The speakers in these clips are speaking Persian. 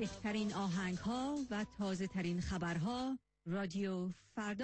بهترین آهنگ‌ها و تازه‌ترین خبرها. رادیو فردا.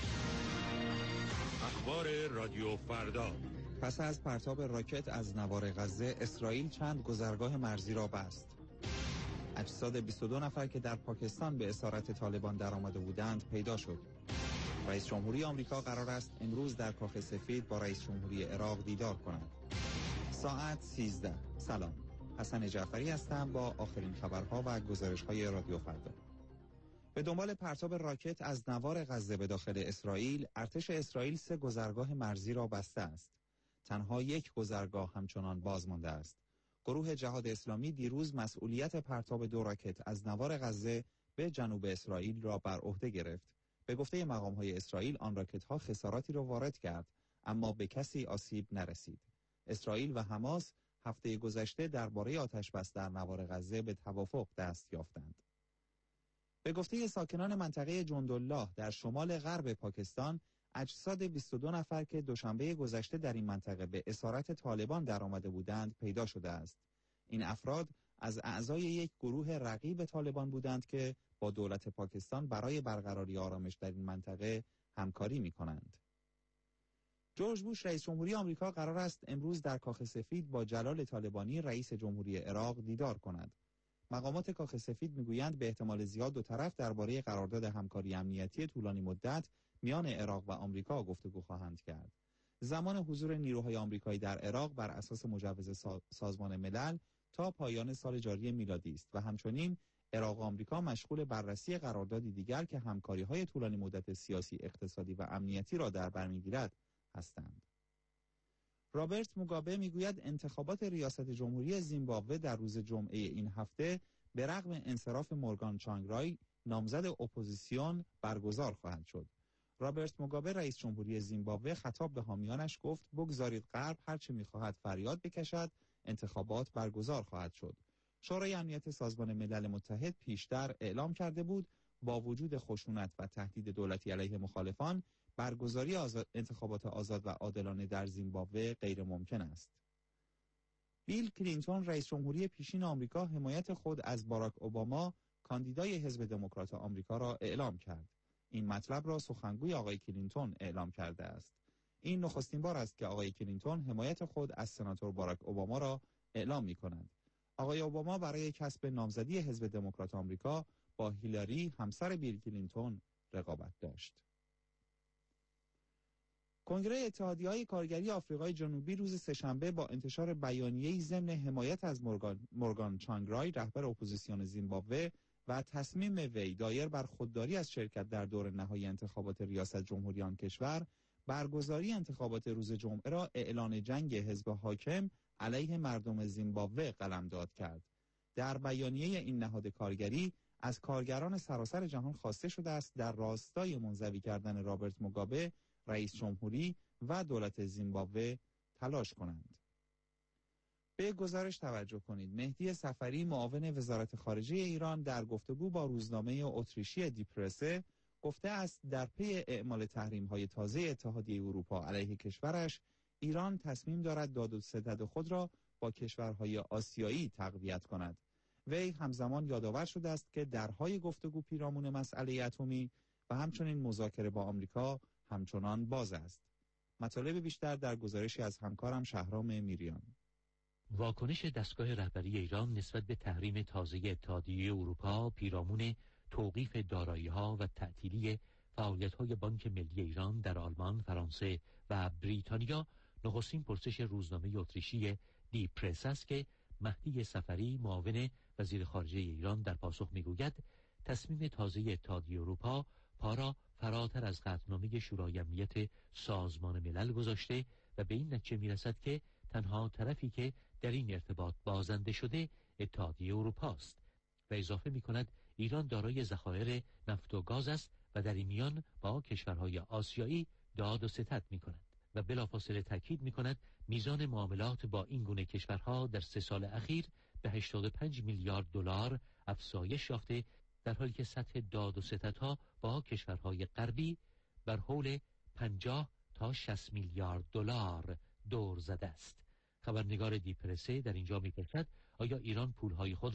اخبار رادیو فردا. پس از پرتاب راکت از نوار غزه، اسرائیل چند گذرگاه مرزی را بست. اجساد 22 نفر که در پاکستان به اسارت طالبان درآمده بودند پیدا شد. رئیس جمهوری آمریکا قرار است امروز در کاخ سفید با رئیس جمهوری عراق دیدار کند. ساعت 13. سلام. حسن جعفری هستم با آخرین خبرها و گزارش‌های رادیو فردا. به دنبال پرتاب راکت از نوار غزه به داخل اسرائیل، ارتش اسرائیل 3 گذرگاه مرزی را بسته است. تنها 1 گذرگاه همچنان باز مانده است. گروه جهاد اسلامی دیروز مسئولیت پرتاب 2 راکت از نوار غزه به جنوب اسرائیل را بر عهده گرفت. به گفته مقام‌های اسرائیل آن راکت‌ها خساراتی را وارد کرد، اما به کسی آسیب نرسید. اسرائیل و حماس هفته گذشته درباره آتش‌بس در نوار غزه به توافق دست یافتند. به گفته ساکنان منطقه جندالله در شمال غرب پاکستان، اجساد 22 نفر که دوشنبه گذشته در این منطقه به اسارت طالبان درآمده بودند پیدا شده است. این افراد از اعضای یک گروه رقیب طالبان بودند که با دولت پاکستان برای برقراری آرامش در این منطقه همکاری می‌کنند. جورج بوش رئیس جمهوری آمریکا قرار است امروز در کاخ سفید با جلال طالبانی رئیس جمهوری عراق دیدار کند. مقامات کاخ سفید میگویند به احتمال زیاد دو طرف درباره قرارداد همکاری امنیتی طولانی مدت میان عراق و آمریکا گفتگو خواهند کرد. زمان حضور نیروهای آمریکایی در عراق بر اساس مجوز سازمان ملل تا پایان سال جاری میلادی است و همچنین عراق و آمریکا مشغول بررسی قراردادی دیگر که همکاری‌های طولانی مدت سیاسی، اقتصادی و امنیتی را در بر می‌گیرد هستند. رابرت موگابه میگوید انتخابات ریاست جمهوری زیمبابوه در روز جمعه این هفته به رغم انصراف مورگان چانگرای نامزد اپوزیسیون برگزار خواهد شد. رابرت موگابه رئیس جمهوری زیمبابوه خطاب به حامیانش گفت بگذارید غرب هرچه میخواهد فریاد بکشد، انتخابات برگزار خواهد شد. شورای امنیت سازمان ملل متحد پیشتر اعلام کرده بود با وجود خشونت و تهدید دولتی علیه مخالفان، برگزاری انتخابات آزاد و عادلانه در زیمبابوه غیر ممکن است. بیل کلینتون رئیس جمهوری پیشین آمریکا حمایت خود از باراک اوباما کاندیدای حزب دموکرات آمریکا را اعلام کرد. این مطلب را سخنگوی آقای کلینتون اعلام کرده است. این نخستین بار است که آقای کلینتون حمایت خود از سناتور باراک اوباما را اعلام می‌کند. آقای اوباما برای کسب نامزدی حزب دموکرات آمریکا با هیلاری همسر بیل کلینتون رقابت داشت. کنگره اتحادیه‌های کارگری آفریقای جنوبی روز سه‌شنبه با انتشار بیانیه‌ای ضمن حمایت از مورگان چانگرای رهبر اپوزیسیون زیمبابوه و تصمیم وی دایر بر خودداری از شرکت در دور نهایی انتخابات ریاست جمهوری آن کشور، برگزاری انتخابات روز جمعه را اعلان جنگ حزب حاکم علیه مردم زیمبابوه قلمداد کرد. در بیانیه این نهاد کارگری از کارگران سراسر جهان خواسته شده است در راستای منزوی کردن رابرت موگابه رئیس جمهوری و دولت زیمبابوه تلاش کنند. به گزارش توجه کنید. مهدی صفری معاون وزارت خارجه ایران در گفتگو با روزنامه اتریشی دیپرسه گفته است در پی اعمال تحریم‌های تازه اتحادیه اروپا علیه کشورش، ایران تصمیم دارد داد و ستد خود را با کشورهای آسیایی تقویت کند. وی همزمان یادآور شده است که درهای گفتگو پیرامون مسئله اتمی و همچنین مذاکره با آمریکا همچنان باز است. مطالب بیشتر در گزارشی از همکارم شهرام میریان. واکنش دستگاه رهبری ایران نسبت به تحریم تازه اتحادیه اروپا پیرامون توقیف دارایی‌ها و تعطیلی فعالیت‌های بانک ملی ایران در آلمان، فرانسه و بریتانیا نخستین پرسش روزنامه اتریشی دی پرس است که مهدی صفری معاون وزیر خارجه ایران در پاسخ میگوید تصمیم تازه اتحادیه اروپا پا را فراتر از قطعنامه شورای امنیت سازمان ملل گذاشته و به این نتیجه میرسد که تنها طرفی که در این ارتباط بازنده شده اتحادیه اروپا است و اضافه می‌کند ایران دارای ذخایر نفت و گاز است و در این میان با کشورهای آسیایی داد و ستد می‌کند و بلافاصله تاکید می‌کند میزان معاملات با این گونه کشورها در 3 سال اخیر به 85 میلیارد دلار افزایش یافته، در حالی که سطح داد و ستدها با کشورهای غربی بر حول 50 تا 60 میلیارد دلار دور زده است. خبرنگار دیپرسه در اینجا می‌پرسد آیا ایران پولهای خود را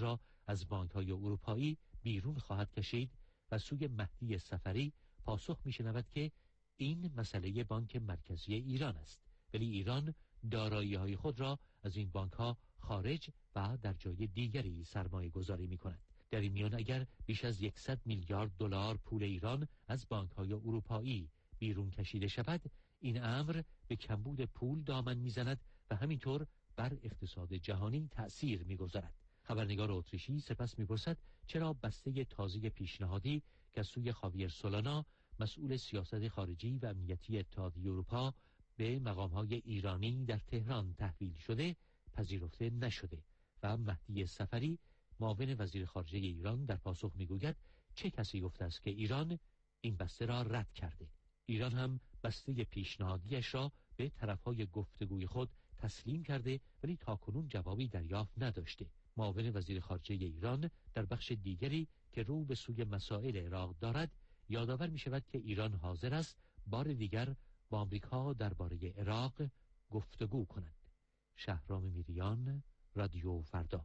از بانک‌های اروپایی بیرون خواهد کشید و سوی مهدی صفری پاسخ می‌شنود که این مسئله بانک مرکزی ایران است، ولی ایران دارایی‌های خود را از این بانک‌ها خارج و در جای دیگری سرمایه گذاری می‌کند. در این میان اگر بیش از 100 میلیارد دلار پول ایران از بانک‌های اروپایی بیرون کشیده شود، این امر به کمبود پول دامن می‌زند و همینطور بر اقتصاد جهانی تأثیر می‌گذارد. خبرنگار اتریشی سپس می‌پرسد چرا بسته تازه پیشنهادی که از سوی خاویر سولانا مسئول سیاست خارجی و امنیتی اتحادیه اروپا به مقام‌های ایرانی در تهران تحویل شده پذیرفته نشده و مهدی صفری معاون وزیر خارجه ایران در پاسخ میگوید چه کسی گفته است که ایران این بسته را رد کرده. ایران هم بسته پیشنهادیش را به طرفهای گفتگوی خود تسلیم کرده ولی تاکنون جوابی دریافت نداشته. معاون وزیر خارجه ایران در بخش دیگری که رو به سوی مسائل عراق دارد یادآور می شود که ایران حاضر است بار دیگر با آمریکا درباره عراق گفتگو کند. شهرام میریان، رادیو فردا.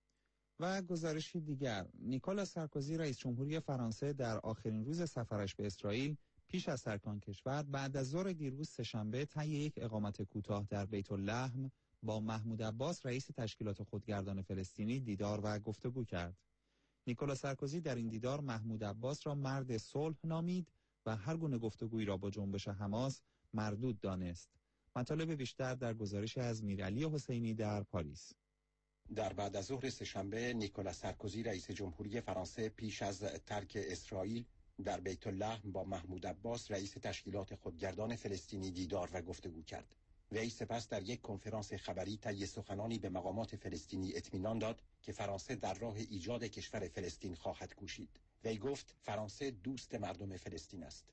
و گزارشی دیگر، نیکولا سارکوزی رئیس جمهوری فرانسه در آخرین روز سفرش به اسرائیل پیش از ترک آن کشور بعد از ظهر دیروز سه‌شنبه طی یک اقامت کوتاه در بیت اللحم با محمود عباس رئیس تشکیلات خودگردان فلسطینی دیدار و گفتگو کرد. نیکولا سارکوزی در این دیدار محمود عباس را مرد صلح نامید و هر گونه گفتگویی را با جنبش حماس مردود دانست. مطالب بیشتر در گزارش از میرعلی حسینی در پاریس. در بعد از ظهر سه‌شنبه نیکولا سارکوزی رئیس جمهوری فرانسه پیش از ترک اسرائیل در بیت اللحم با محمود عباس رئیس تشکیلات خودگردان فلسطینی دیدار و گفتگو کرد. وی سپس در یک کنفرانس خبری طی سخنانی به مقامات فلسطینی اطمینان داد که فرانسه در راه ایجاد کشور فلسطین خواهد کوشید. وی گفت فرانسه دوست مردم فلسطین است.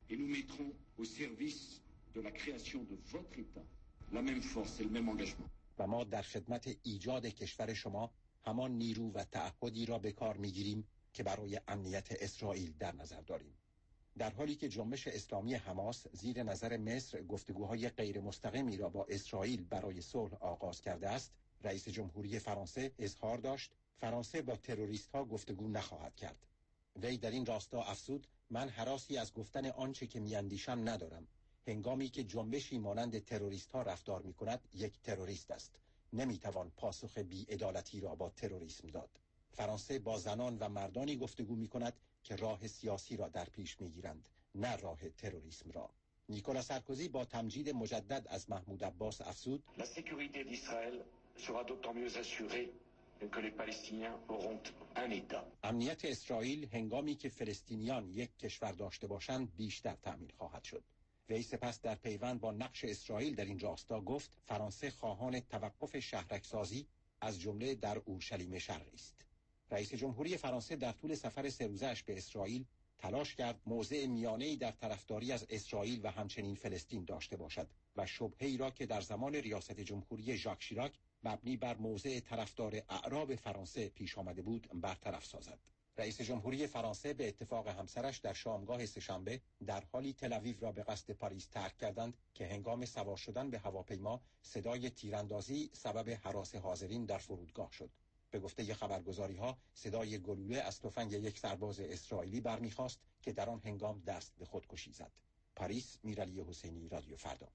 و ما در خدمت ایجاد کشور شما همان نیرو و تعهدی را به کار می‌گیریم که برای امنیت اسرائیل در نظر داریم. در حالی که جنبش اسلامی حماس زیر نظر مصر گفتگوهای غیر مستقیمی را با اسرائیل برای صلح آغاز کرده است، رئیس جمهوری فرانسه اظهار داشت فرانسه با تروریست‌ها گفتگو نخواهد کرد. وی در این راستا افزود من هراسی از گفتن آنچه که میاندیشم ندارم. هنگامی که جنبشی مانند تروریست‌ها رفتار می‌کند یک تروریست است. نمی‌توان پاسخ بی‌عدالتی را با تروریسم داد. فرانسه با زنان و مردانی گفتگو می‌کند که راه سیاسی را در پیش می‌گیرند، نه راه تروریسم را. نیکولا سارکوزی با تمجید مجدد از محمود عباس افزود La sécurité d'Israël sera d'autant mieux assurée que les Palestiniens auront un État. امنیت اسرائیل هنگامی که فلسطینیان یک کشور داشته باشند بیشتر تأمین خواهد شد. وی سپس در پیوند با نقش اسرائیل در این راستا گفت فرانسه خواهان توقف شهرک‌سازی از جمله در اورشلیم شرقی است. رئیس جمهوری فرانسه در طول سفر 3 روزه‌اش به اسرائیل تلاش کرد موضع میانه‌ای در طرفداری از اسرائیل و همچنین فلسطین داشته باشد و شبهه‌ای را که در زمان ریاست جمهوری ژاک شیراک مبنی بر موضع طرفدار اعراب فرانسه پیش آمده بود برطرف سازد. رئیس جمهوری فرانسه به اتفاق همسرش در شامگاه سه‌شنبه در حالی تل‌آویو را به قصد پاریس ترک کردند که هنگام سوار شدن به هواپیما صدای تیراندازی سبب هراس حاضرین در فرودگاه شد. به گفته خبرگزاری‌ها صدای گلوله از تفنگ یک سرباز اسرائیلی برمیخواست که در آن هنگام دست به خودکشی زد. پاریس، میرعلی حسینی، رادیو فردا.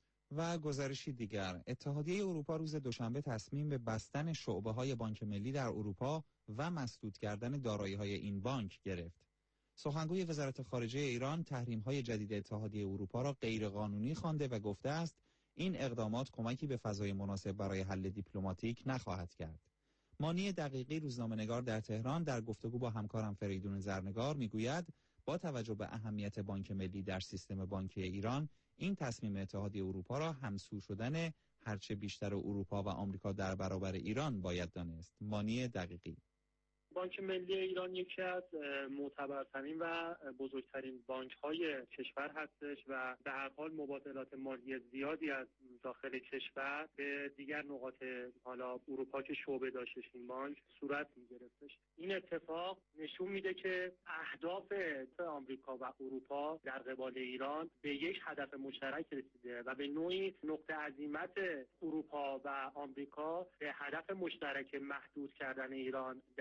و گزارشی دیگر، اتحادیه اروپا روز دوشنبه تصمیم به بستن شعبه‌های بانک ملی در اروپا و مسدود کردن دارایی‌های این بانک گرفت. سخنگوی وزارت خارجه ایران تحریم‌های جدید اتحادیه اروپا را غیرقانونی خوانده و گفته است این اقدامات کمکی به فضای مناسب برای حل دیپلماتیک نخواهد کرد. مانی دقیقی روزنامه‌نگار در تهران در گفتگو با همکارم فریدون زرنگار میگوید با توجه به اهمیت بانک ملی در سیستم بانکی ایران این تصمیم اتحادیه اروپا را همسو شدن هرچه بیشتر اروپا و آمریکا در برابر ایران باید دانست. مانی دقیقی: بانک ملی ایران یکی از معتبرترین و بزرگترین بانک‌های کشور هستش و به هر حال مبادلات مالی زیادی از داخل کشور به دیگر نقاط حالا اروپا که شعبه داشتش این بانک صورت می‌گرفتش. این اتفاق نشون میده که اهداف آمریکا و اروپا در قبال ایران به یک هدف مشترک رسیده و به نوعی نقطه عزیمت اروپا و آمریکا به هدف مشترک محدود کردن ایران در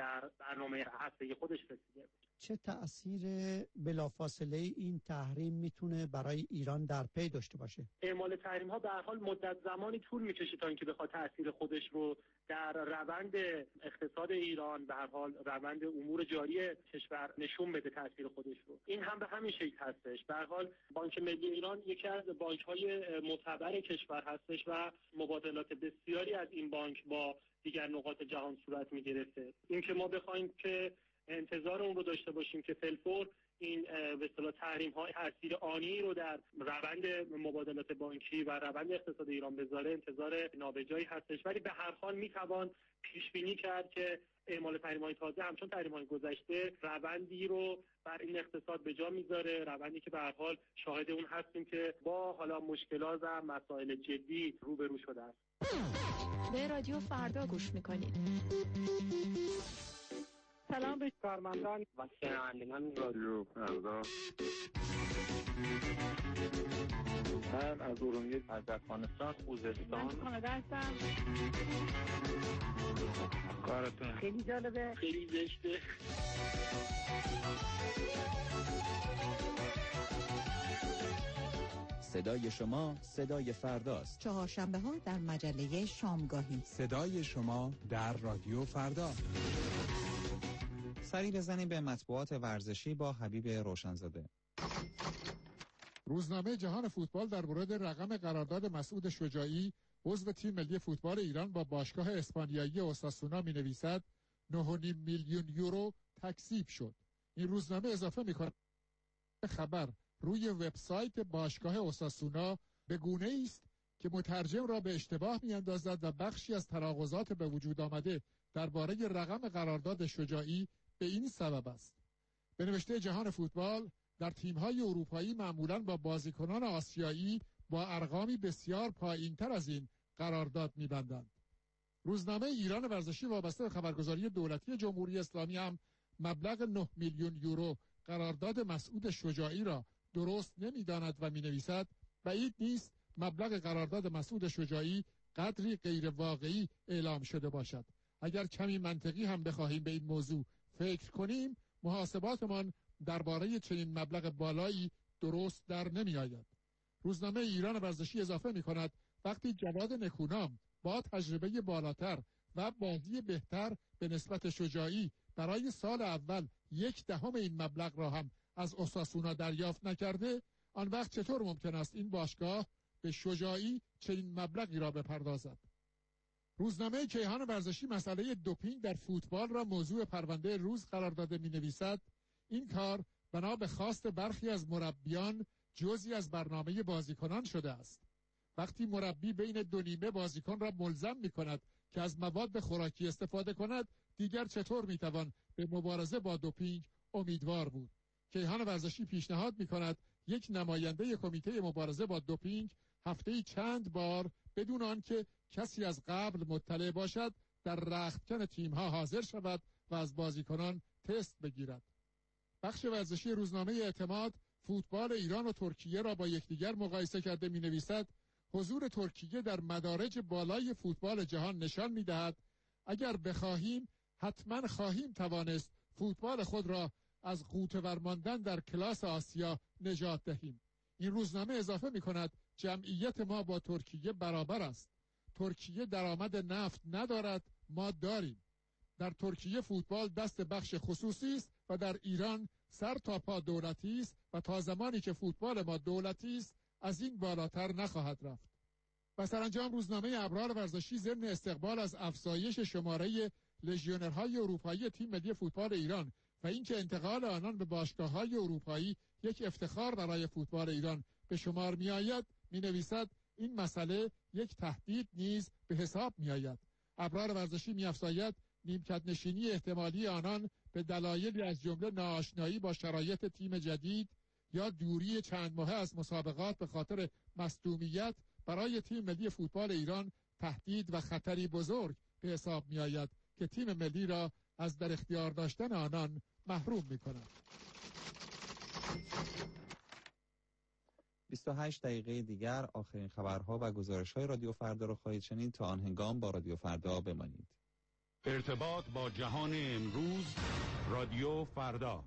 برنامه هفتگی خودش رسیده. چه تأثیر بلافاصله این تحریم میتونه برای ایران در پی داشته باشه؟ اعمال تحریم ها به هر حال مدت زمانی طول میکشه تا اینکه بخواد تأثیر خودش رو در روند اقتصاد ایران، به هر حال روند امور جاری کشور نشون بده تأثیر خودش رو. این هم به همین شکل هستش. به هر حال بانک ملی ایران یکی از بانک‌های معتبر کشور هستش و مبادلات بسیاری از این بانک با دیگر نقاط جهان صورت می‌گرفته. اینکه ما بخوایم که انتظار اون رو داشته باشیم که فلفور این به اصطلاح تحریم‌ها تاثیر آنی رو در روند مبادلات بانکی و روند اقتصاد ایران بذاره، انتظار نابجایی هستش. ولی به هر حال میتوان پیش بینی کرد که اعمال تحریم‌های تازه همچون تحریم‌های گذشته روندی رو بر این اقتصاد به جا میذاره، روندی که به هر حال شاهد اون هستیم که با حالا مشکلات و مسائل جدی روبرو شده است. به رادیو فردا گوش میکنید. سلام به کارمندان و شنوندگان رادیو فردا. من از ارومیه، از افغانستان، خوزستان. کانادا هستم. کارتون خیلی جالبه، خیلی زشته. صدای شما صدای فرداست. چهارشنبه ها در مجله شامگاهی. صدای شما در رادیو فردا. سری بزنیم به مطبوعات ورزشی با حبیب روشنزاده. روزنامه جهان فوتبال در مورد رقم قرارداد مسعود شجاعی عضو تیم ملی فوتبال ایران با باشگاه اسپانیایی اوساسونا می‌نویسد 9.5 میلیون یورو تکذیب شد. این روزنامه اضافه می‌کند خبر روی وبسایت باشگاه اوساسونا به گونه‌ای است که مترجم را به اشتباه می‌اندازد و بخشی از تناقضات به وجود آمده درباره رقم قرارداد شجاعی به این سبب است. به نوشته جهان فوتبال در تیم‌های اروپایی معمولاً با بازیکنان آسیایی با ارقامی بسیار پایین‌تر از این قرارداد می‌بندند. روزنامه ایران ورزشی وابسته به خبرگزاری دولتی جمهوری اسلامی هم مبلغ 9 میلیون یورو قرارداد مسعود شجاعی را درست نمی‌داند و می‌نویسد بعید نیست مبلغ قرارداد مسعود شجاعی قدری غیر واقعی اعلام شده باشد. اگر کمی منطقی هم بخواهیم به این موضوع فکر کنیم، محاسباتمان درباره چنین مبلغ بالایی درست در نمی آید. روزنامه ایران ورزشی اضافه می کند وقتی جواد نکونام با تجربه بالاتر و بازی بهتر به نسبت شجاعی برای سال اول 1/10 این مبلغ را هم از اوساسونا دریافت نکرده، آن وقت چطور ممکن است این باشگاه به شجاعی چنین مبلغی را بپردازد؟ روزنامه کیهان ورزشی مسئله دوپینگ در فوتبال را موضوع پرونده روز قرار داده می‌نویسد این کار بنا به خواست برخی از مربیان جزئی از برنامه بازیکنان شده است. وقتی مربی بین دو نیمه بازیکن را ملزم می‌کند که از مواد خوراکی استفاده کند، دیگر چطور می‌توان به مبارزه با دوپینگ امیدوار بود؟ کیهان ورزشی پیشنهاد می‌کند یک نماینده کمیته مبارزه با دوپینگ هفته‌ای چند بار بدون آنکه کسی از قبل مطلع باشد در رختکن تیم‌ها حاضر شود و از بازیکنان تست بگیرد. بخش ورزشی روزنامه اعتماد فوتبال ایران و ترکیه را با یکدیگر مقایسه کرده می‌نویسد حضور ترکیه در مدارج بالای فوتبال جهان نشان می‌دهد اگر بخواهیم حتما خواهیم توانست فوتبال خود را از غوطه‌ور ماندن در کلاس آسیا نجات دهیم. این روزنامه اضافه می‌کند جمعیت ما با ترکیه برابر است. ترکیه درآمد نفت ندارد، ما داریم. در ترکیه فوتبال دست بخش خصوصی است و در ایران سر تا پا دولتی است و تا زمانی که فوتبال ما دولتی است از این بالاتر نخواهد رفت. و سرانجام روزنامه ابرار ورزشی ضمن استقبال از افزایش شماره لژیونرهای اروپایی تیم ملی فوتبال ایران و اینکه انتقال آنان به باشگاه‌های اروپایی یک افتخار برای فوتبال ایران به شمار می‌آید، می‌نویسد این مسئله یک تهدید نیز به حساب می‌آید. ابرار ورزشی می‌افزاید نیمکت نشینی احتمالی آنان به دلایلی از جمله ناآشنایی با شرایط تیم جدید یا دوری چند ماهه از مسابقات به خاطر مصدومیت برای تیم ملی فوتبال ایران تهدید و خطری بزرگ به حساب می‌آید که تیم ملی را از در اختیار داشتن آنان محروم می‌کند. 28 دقیقه دیگر آخرین خبرها و گزارش‌های رادیو فردا را خواهید شنید. تا آن هنگام با رادیو فردا بمانید. ارتباط با جهان امروز، رادیو فردا.